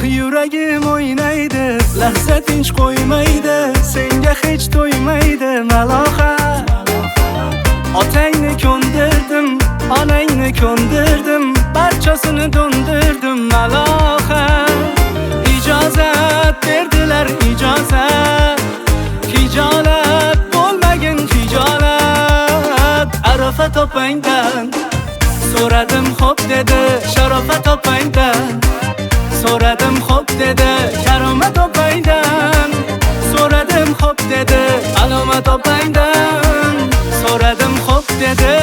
yuragim o'ynaydi, lahza tinch qo'ymaydi, senga hech to'ymaydi maloha. Otangni ko'ndirdim, onangni ko'ndirdim, barchasini do'ndirdim maloha. Ijozat berdilar, ijozat, hijolat bo'lmagin hijolat. Arafat opangdan so'radim xo'p dedi, Sharofat opangdan so'radim xo'p dedi, Karomat opangdan so'radim xo'p dedi, Alomat opangdan so'radim xo'p dedi.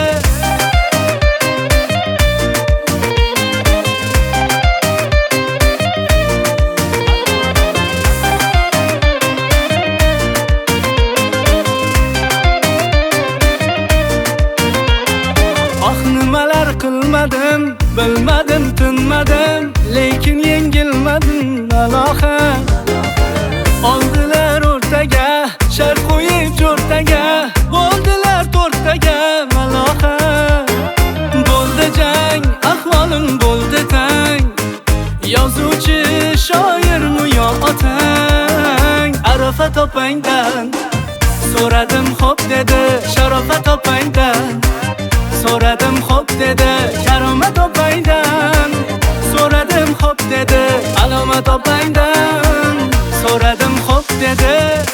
Nimalar qilmadim, bilmadim, tinmadim, lekin yengilmadim aloha. Oldilar o'rtaga, shart qo'yib jo'rtaga, bo'ldilar to'rttaga maloha. Bo'ldi jang, ahvolim bo'ldi tang, yozuvchi shoirmi yo otang? Arafat opangdan so'radim xo'p dedi, Sharofat opangdan so'radim xo'p dedi, Karomat opangdan so'radim xo'p dedi, Alomat opangdan so'radim xo'p dedi.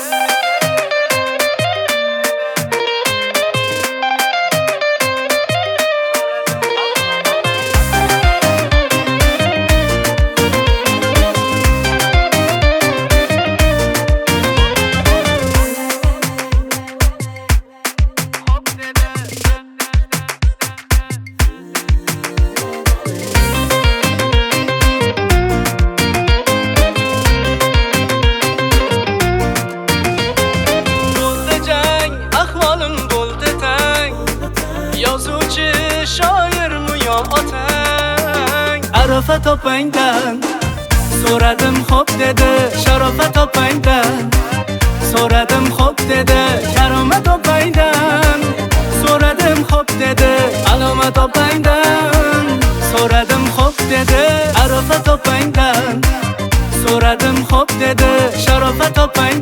Yozuvchi shoirmi yo otang? Arafat opangdan so'radim xo'p dedi, Sharofat opangdan so'radim xo'p dedi, Karomat opangdan so'radim xo'p dedi, Alomat opangdan so'radim xo'p dedi. Arafat opangdan so'radim xo'p dedi, Sharofat opangdan